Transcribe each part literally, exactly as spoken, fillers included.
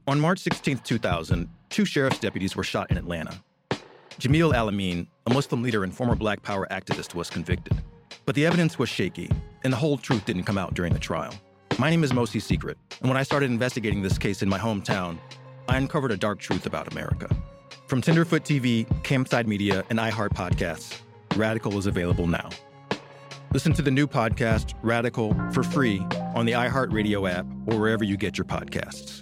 On March sixteenth, two thousand, two sheriff's deputies were shot in Atlanta. Jamil Al-Amin, a Muslim leader and former Black Power activist, was convicted. But the evidence was shaky, and the whole truth didn't come out during the trial. My name is Mosi Secret, and when I started investigating this case in my hometown, I uncovered a dark truth about America. From Tenderfoot T V, Campside Media, and iHeart Podcasts, Radical is available now. Listen to the new podcast, Radical, for free on the iHeartRadio app or wherever you get your podcasts.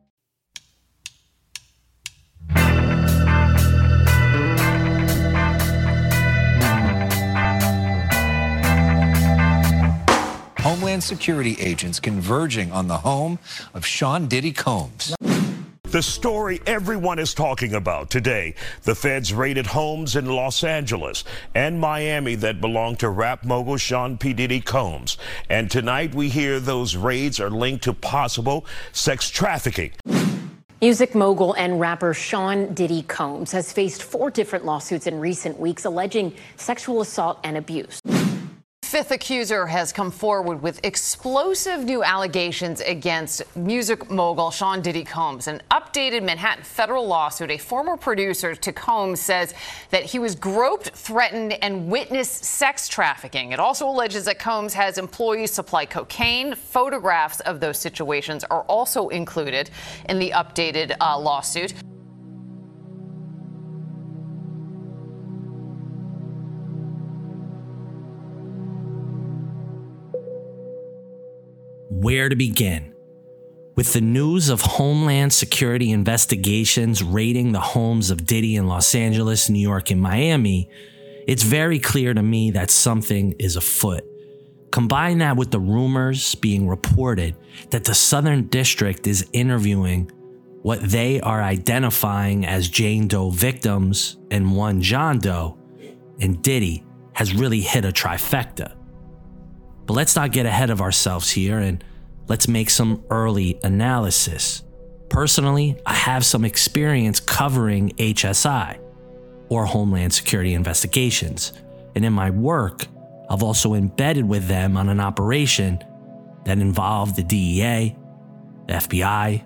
Homeland Security agents converging on the home of Sean Diddy Combs. The story everyone is talking about today. The feds raided homes in Los Angeles and Miami that belong to rap mogul Sean P. Diddy Combs. And tonight we hear those raids are linked to possible sex trafficking. Music mogul and rapper Sean Diddy Combs has faced four different lawsuits in recent weeks alleging sexual assault and abuse. Fifth accuser has come forward with explosive new allegations against music mogul Sean Diddy Combs. An updated Manhattan federal lawsuit, a former producer to Combs says that he was groped, threatened, and witnessed sex trafficking. It also alleges that Combs has employees supply cocaine. Photographs of those situations are also included in the updated uh, lawsuit. Where to begin? With the news of Homeland Security investigations raiding the homes of Diddy in Los Angeles, New York, and Miami, it's very clear to me that something is afoot. Combine that with the rumors being reported that the Southern District is interviewing what they are identifying as Jane Doe victims and one John Doe, and Diddy has really hit a trifecta. But let's not get ahead of ourselves here and let's make some early analysis. Personally, I have some experience covering H S I, or Homeland Security investigations, and in my work, I've also embedded with them on an operation that involved the D E A, the F B I,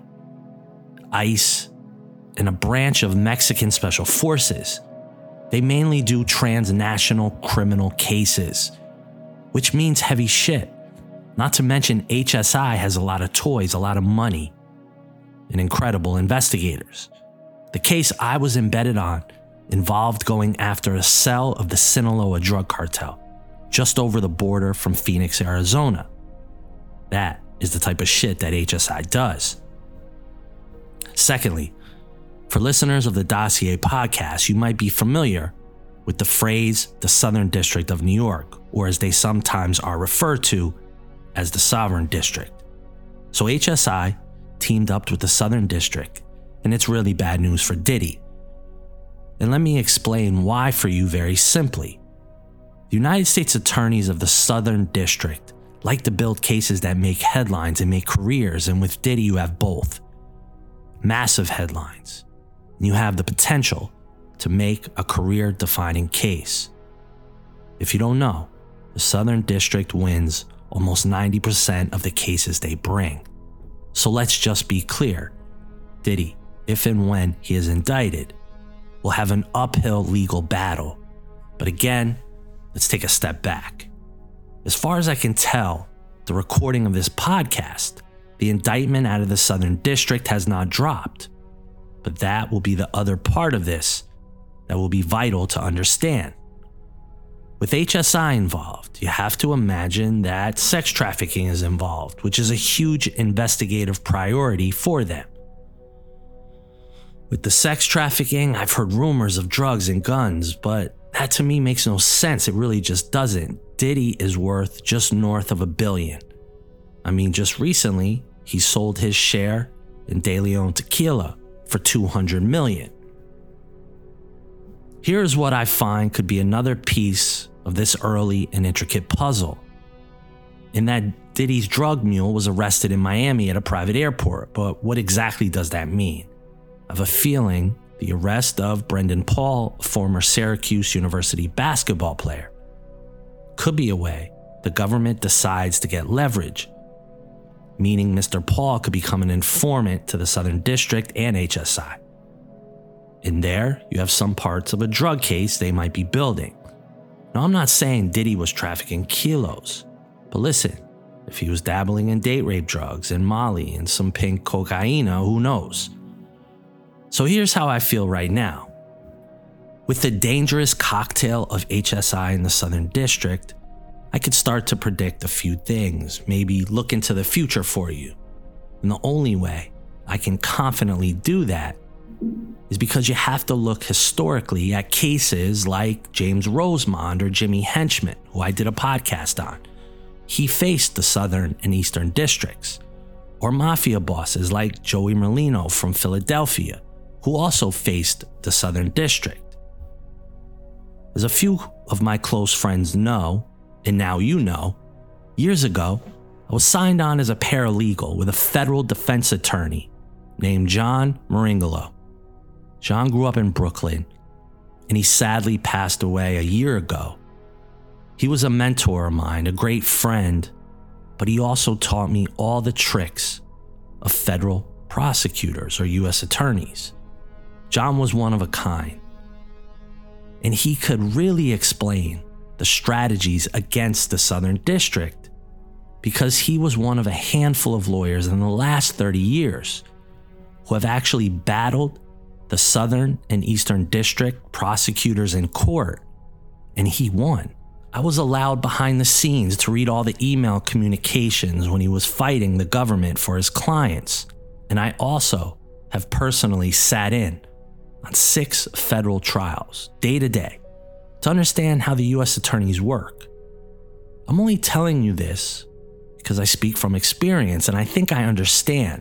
ICE, and a branch of Mexican Special Forces. They mainly do transnational criminal cases, which means heavy shit. Not to mention H S I has a lot of toys, a lot of money, and incredible investigators. The case I was embedded on involved going after a cell of the Sinaloa drug cartel, just over the border from Phoenix, Arizona. That is the type of shit that H S I does. Secondly, for listeners of the Dossier podcast, you might be familiar with the phrase the Southern District of New York, or as they sometimes are referred to as the Sovereign District. So H S I teamed up with the Southern District, and it's really bad news for Diddy. And let me explain why for you very simply. The United States attorneys of the Southern District like to build cases that make headlines and make careers, and with Diddy you have both. Massive headlines. And you have the potential to make a career-defining case. If you don't know, the Southern District wins almost ninety percent of the cases they bring. So let's just be clear. Diddy, if and when he is indicted, will have an uphill legal battle. But again, let's take a step back. As far as I can tell, the recording of this podcast, the indictment out of the Southern District has not dropped. But that will be the other part of this that will be vital to understand. With H S I involved, you have to imagine that sex trafficking is involved, which is a huge investigative priority for them. With the sex trafficking, I've heard rumors of drugs and guns, but that to me makes no sense. It really just doesn't. Diddy is worth just north of a billion. I mean, just recently, he sold his share in De Leon Tequila for two hundred million dollars. Here's what I find could be another piece of this early and intricate puzzle. In that Diddy's drug mule was arrested in Miami at a private airport, but what exactly does that mean? I have a feeling the arrest of Brendan Paul, a former Syracuse University basketball player, could be a way the government decides to get leverage meaning Mister Paul could become an informant to the Southern District and H S I. In there, you have some parts of a drug case they might be building. Now, I'm not saying Diddy was trafficking kilos, but listen, if he was dabbling in date rape drugs and Molly and some pink cocaine, who knows? So here's how I feel right now. With the dangerous cocktail of H S I in the Southern District, I could start to predict a few things, maybe look into the future for you. And the only way I can confidently do that is because you have to look historically at cases like James Rosemond or Jimmy Henchman, who I did a podcast on. He faced the Southern and Eastern Districts. Or mafia bosses like Joey Merlino from Philadelphia, who also faced the Southern District. As a few of my close friends know, and now you know, years ago, I was signed on as a paralegal with a federal defense attorney named John Maringolo. John grew up in Brooklyn, and he sadly passed away a year ago. He was a mentor of mine, a great friend, but he also taught me all the tricks of federal prosecutors or U S attorneys. John was one of a kind, and he could really explain the strategies against the Southern District because he was one of a handful of lawyers in the last thirty years who have actually battled the Southern and Eastern District prosecutors in court, and he won. I was allowed behind the scenes to read all the email communications when he was fighting the government for his clients, and I also have personally sat in on six federal trials, day to day, to understand how the U S attorneys work. I'm only telling you this because I speak from experience, and I think I understand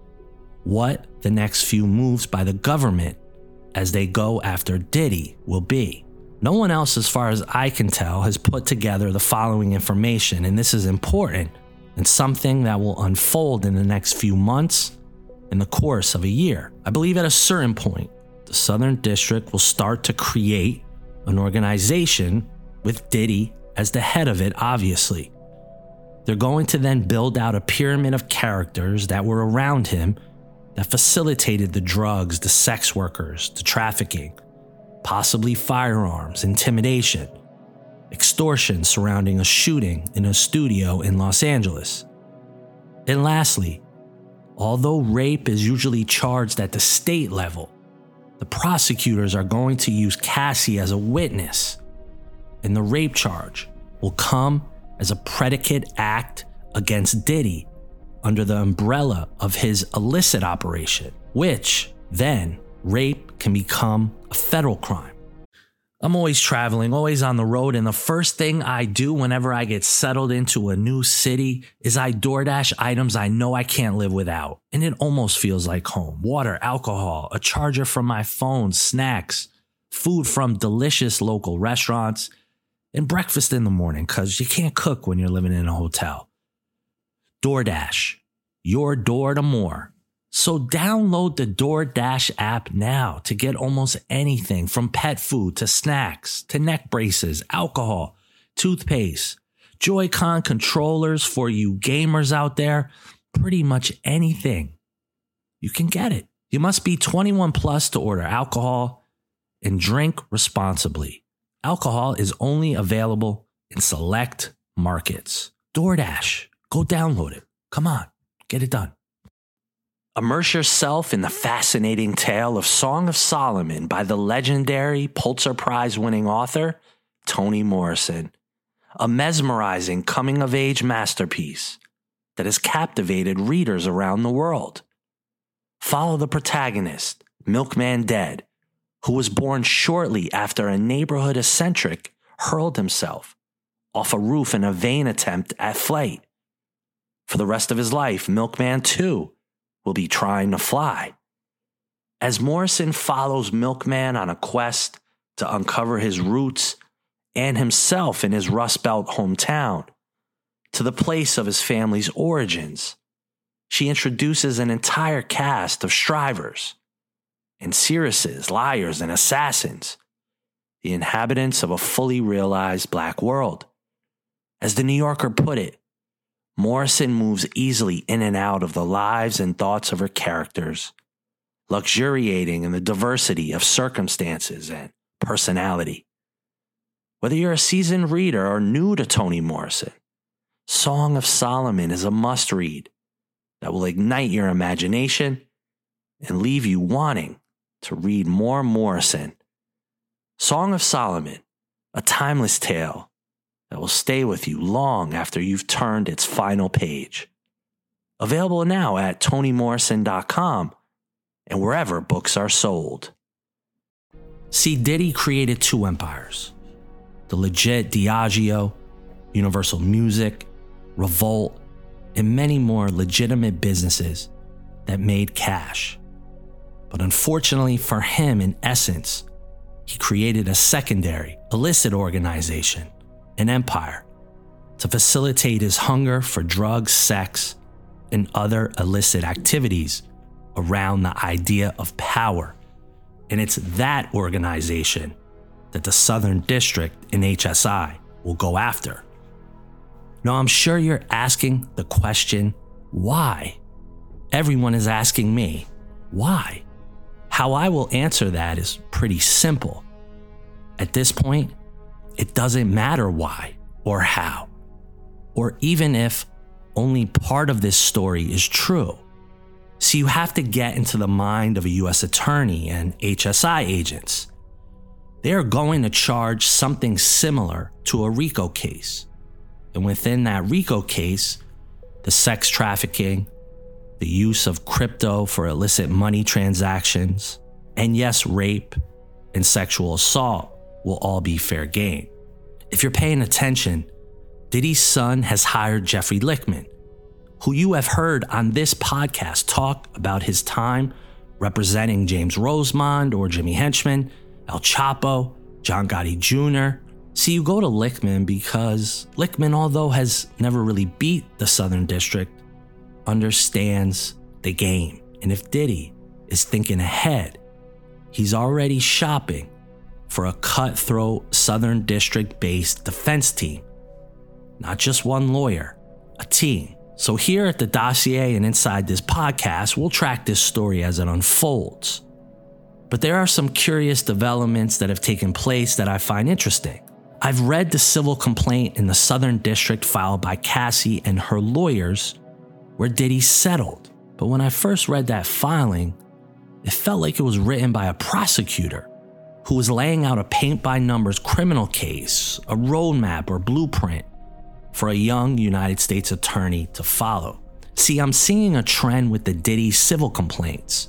what the next few moves by the government as they go after Diddy will be. No one else, as far as I can tell, has put together the following information, and this is important and something that will unfold in the next few months in the course of a year. I believe at a certain point, the Southern District will start to create an organization with Diddy as the head of it, obviously. They're going to then build out a pyramid of characters that were around him that facilitated the drugs, the sex workers, the trafficking, possibly firearms, intimidation, extortion surrounding a shooting in a studio in Los Angeles. And lastly, although rape is usually charged at the state level, the prosecutors are going to use Cassie as a witness, and the rape charge will come as a predicate act against Diddy under the umbrella of his illicit operation, which then rape can become a federal crime. I'm always traveling, always on the road, and the first thing I do whenever I get settled into a new city is I DoorDash items I know I can't live without, and it almost feels like home. Water, alcohol, a charger from my phone, snacks, food from delicious local restaurants, and breakfast in the morning because you can't cook when you're living in a hotel. DoorDash, your door to more. So download the DoorDash app now to get almost anything from pet food to snacks to neck braces, alcohol, toothpaste, Joy-Con controllers for you gamers out there, pretty much anything. You can get it. You must be twenty-one plus to order alcohol and drink responsibly. Alcohol is only available in select markets. DoorDash, go download it. Come on, get it done. Immerse yourself in the fascinating tale of Song of Solomon by the legendary Pulitzer Prize-winning author Toni Morrison, a mesmerizing coming-of-age masterpiece that has captivated readers around the world. Follow the protagonist, Milkman Dead, who was born shortly after a neighborhood eccentric hurled himself off a roof in a vain attempt at flight. For the rest of his life, Milkman, too, will be trying to fly. As Morrison follows Milkman on a quest to uncover his roots and himself in his Rust Belt hometown, to the place of his family's origins, she introduces an entire cast of strivers and seeresses, liars, and assassins, the inhabitants of a fully realized black world. As the New Yorker put it, Morrison moves easily in and out of the lives and thoughts of her characters, luxuriating in the diversity of circumstances and personality. Whether you're a seasoned reader or new to Toni Morrison, Song of Solomon is a must-read that will ignite your imagination and leave you wanting to read more Morrison. Song of Solomon, a timeless tale that will stay with you long after you've turned its final page. Available now at toni morrison dot com and wherever books are sold. See, Diddy created two empires: the legit Diageo, Universal Music, Revolt, and many more legitimate businesses that made cash. But unfortunately for him, in essence, he created a secondary, illicit organization, an empire, to facilitate his hunger for drugs, sex, and other illicit activities around the idea of power. And it's that organization that the Southern District in H S I will go after. Now, I'm sure you're asking the question, why? Everyone is asking me, why? How I will answer that is pretty simple. At this point, it doesn't matter why or how, or even if only part of this story is true. So you have to get into the mind of a U S attorney and H S I agents. They are going to charge something similar to a RICO case. And within that RICO case, the sex trafficking, the use of crypto for illicit money transactions, and yes, rape and sexual assault will all be fair game. If you're paying attention, Diddy's son has hired Jeffrey Lichtman, who you have heard on this podcast talk about his time representing James Rosemond or Jimmy Henchman, El Chapo, John Gotti Junior See, you go to Lichtman because Lichtman, although has never really beat the Southern District, understands the game. And if Diddy is thinking ahead, he's already shopping for a cutthroat Southern District-based defense team. Not just one lawyer, a team. So here at the Dossier and inside this podcast, we'll track this story as it unfolds. But there are some curious developments that have taken place that I find interesting. I've read the civil complaint in the Southern District filed by Cassie and her lawyers where Diddy settled. But when I first read that filing, it felt like it was written by a prosecutor who was laying out a paint-by-numbers criminal case, a roadmap or blueprint for a young United States attorney to follow. See, I'm seeing a trend with the Diddy civil complaints,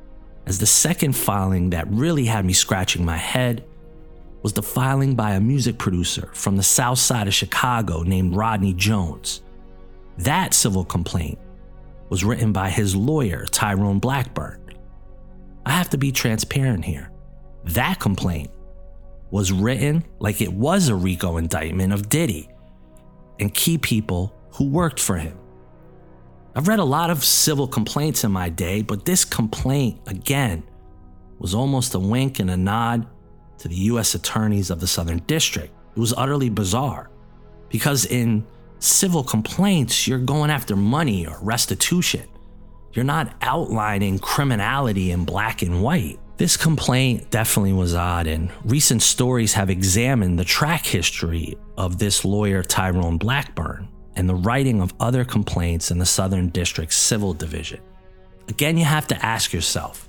as the second filing that really had me scratching my head was the filing by a music producer from the south side of Chicago named Rodney Jones. That civil complaint was written by his lawyer, Tyrone Blackburn. I have to be transparent here. That complaint was written like it was a RICO indictment of Diddy and key people who worked for him. I've read a lot of civil complaints in my day, but this complaint, again, was almost a wink and a nod to the U S attorneys of the Southern District. It was utterly bizarre because in civil complaints, you're going after money or restitution. You're not outlining criminality in black and white. This complaint definitely was odd, and recent stories have examined the track history of this lawyer, Tyrone Blackburn, and the writing of other complaints in the Southern District Civil Division. Again, you have to ask yourself,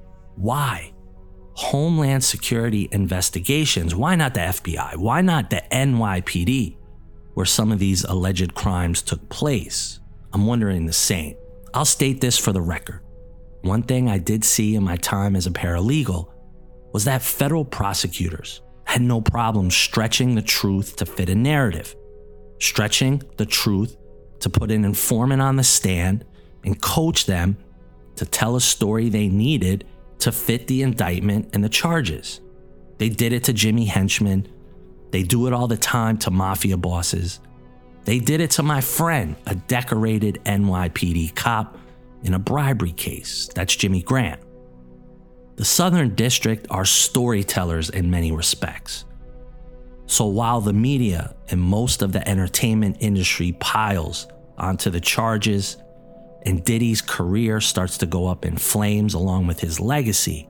why? Homeland Security investigations, why not the F B I? Why not the N Y P D, where some of these alleged crimes took place? I'm wondering the same. I'll state this for the record. One thing I did see in my time as a paralegal was that federal prosecutors had no problem stretching the truth to fit a narrative, stretching the truth to put an informant on the stand and coach them to tell a story they needed to fit the indictment and the charges. They did it to Jimmy Henchman. They do it all the time to mafia bosses. They did it to my friend, a decorated N Y P D cop in a bribery case. That's Jimmy Grant. The Southern District are storytellers in many respects. So while the media and most of the entertainment industry piles onto the charges, and Diddy's career starts to go up in flames along with his legacy,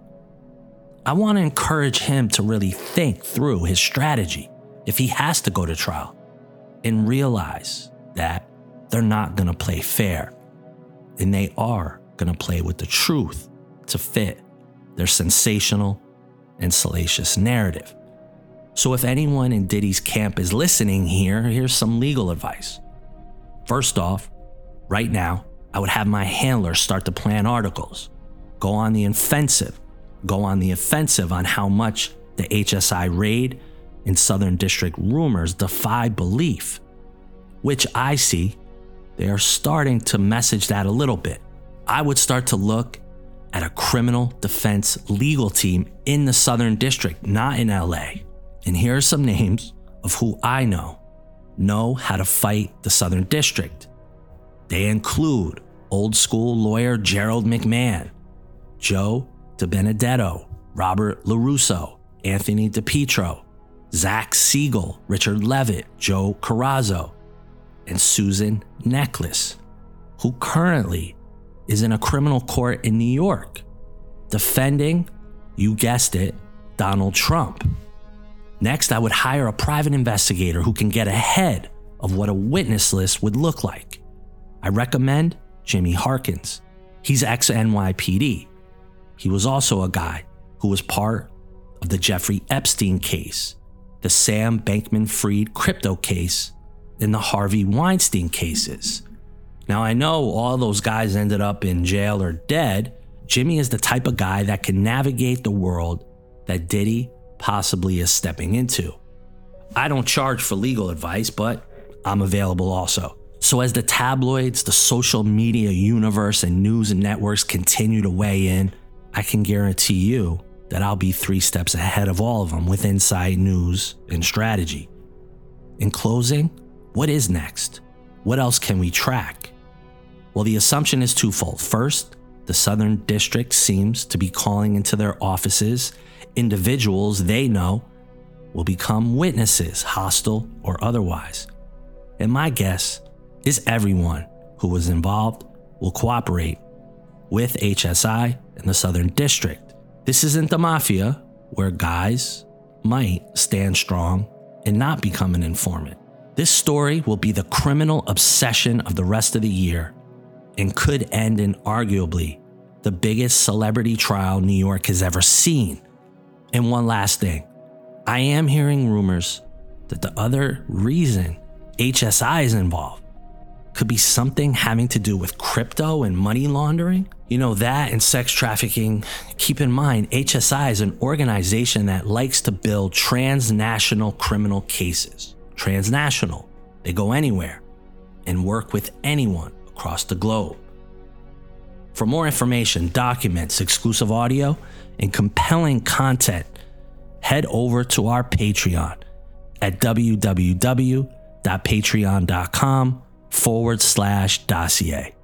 I want to encourage him to really think through his strategy if he has to go to trial and realize that they're not going to play fair, and they are going to play with the truth to fit their sensational and salacious narrative. So if anyone in Diddy's camp is listening here, here's some legal advice. First off, right now, I would have my handler start to plan articles. Go on the offensive. Go on the offensive on how much the H S I raid and Southern District rumors defy belief, which I see they are starting to message that a little bit. I would start to look at a criminal defense legal team in the Southern District, not in L A. And here are some names of who I know know how to fight the Southern District. They include old school lawyer Gerald McMahon, Joe DiBenedetto, Robert LaRusso, Anthony DiPietro, Zach Siegel, Richard Levitt, Joe Carrazzo, and Susan Necklace, who currently is in a criminal court in New York, defending, you guessed it, Donald Trump. Next, I would hire a private investigator who can get ahead of what a witness list would look like. I recommend Jimmy Harkins. He's ex-N Y P D. He was also a guy who was part of the Jeffrey Epstein case, the Sam Bankman-Fried crypto case, and the Harvey Weinstein cases. Now, I know all those guys ended up in jail or dead. Jimmy is the type of guy that can navigate the world that Diddy possibly is stepping into. I don't charge for legal advice, but I'm available also. So as the tabloids, the social media universe, and news networks continue to weigh in, I can guarantee you that I'll be three steps ahead of all of them with insight, news, and strategy. In closing, what is next? What else can we track? Well, the assumption is twofold. First, the Southern District seems to be calling into their offices individuals they know will become witnesses, hostile or otherwise. And my guess is everyone who was involved will cooperate with H S I and the Southern District. This isn't the mafia, where guys might stand strong and not become an informant. This story will be the criminal obsession of the rest of the year and could end in arguably the biggest celebrity trial New York has ever seen. And one last thing, I am hearing rumors that the other reason H S I is involved could be something having to do with crypto and money laundering. You know, that and sex trafficking. Keep in mind, H S I is an organization that likes to build transnational criminal cases. Transnational. They go anywhere and work with anyone across the globe. For more information, documents, exclusive audio, and compelling content, head over to our Patreon at www.patreon.com forward slash dossier.